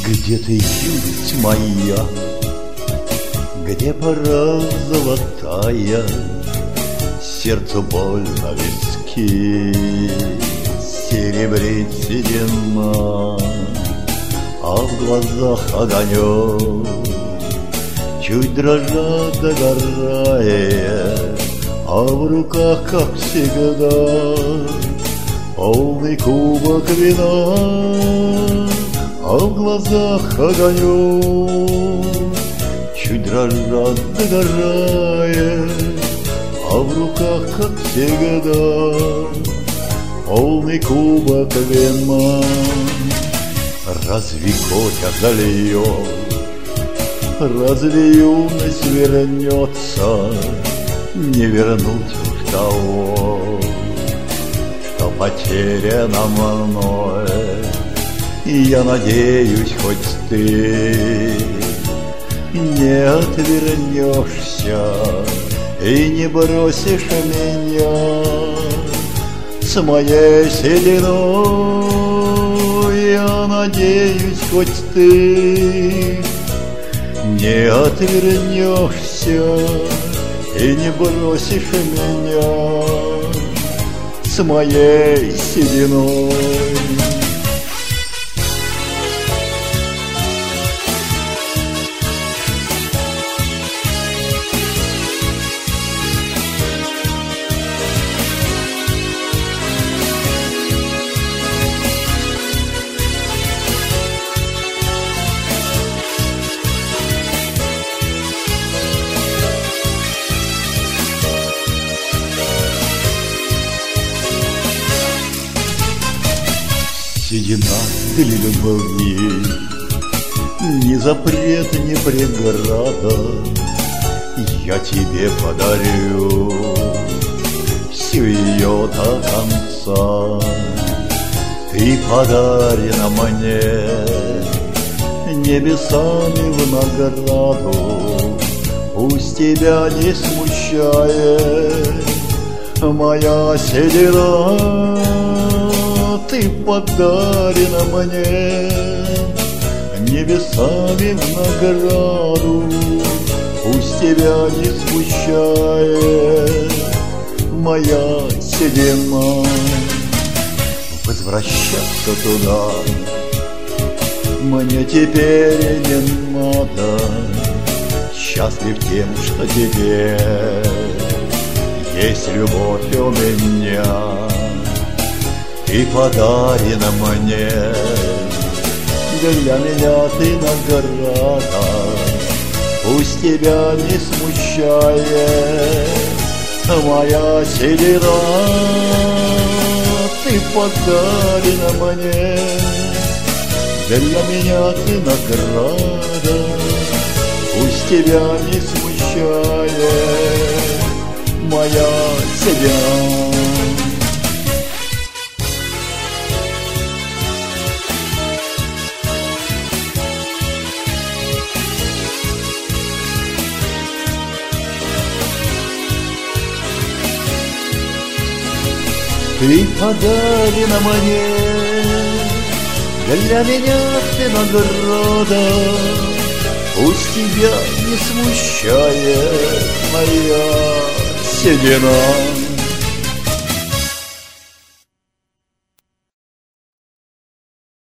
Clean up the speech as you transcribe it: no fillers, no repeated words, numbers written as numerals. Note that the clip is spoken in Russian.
Где ты, юность моя, где пора золотая, сердцу боль на виски серебрит седина, а в глазах огонек чуть дрожа догорая, а в руках, как всегда, полный кубок вина, а в глазах огонек чуть дрожа догорая, а в руках, как всегда, полный кубок вина. Разве Котя зальет, разве юность вернется, не вернуть уж того, что потеряно мной. И я надеюсь, хоть ты не отвернешься и не бросишь меня с моей сединой. Я надеюсь, хоть ты не отвернешься и не бросишь меня с моей сединой. Седина для любви, ни запрет, ни преграда. Я тебе подарю всю ее до конца. Ты подарена мне небесами в награду. Пусть тебя не смущает моя седина. Ты подарена мне небесами в награду. Пусть тебя не смущает моя седина. Возвращаться туда мне теперь не надо. Счастлив тем, что теперь есть любовь у меня. Ты подарена мне, для меня ты награда. Пусть тебя не смущает моя седина. Ты подарена мне, для меня ты награда. Пусть тебя не смущает моя седина. Ты подарена мне, для меня ты награда. Пусть тебя не смущает моя седина.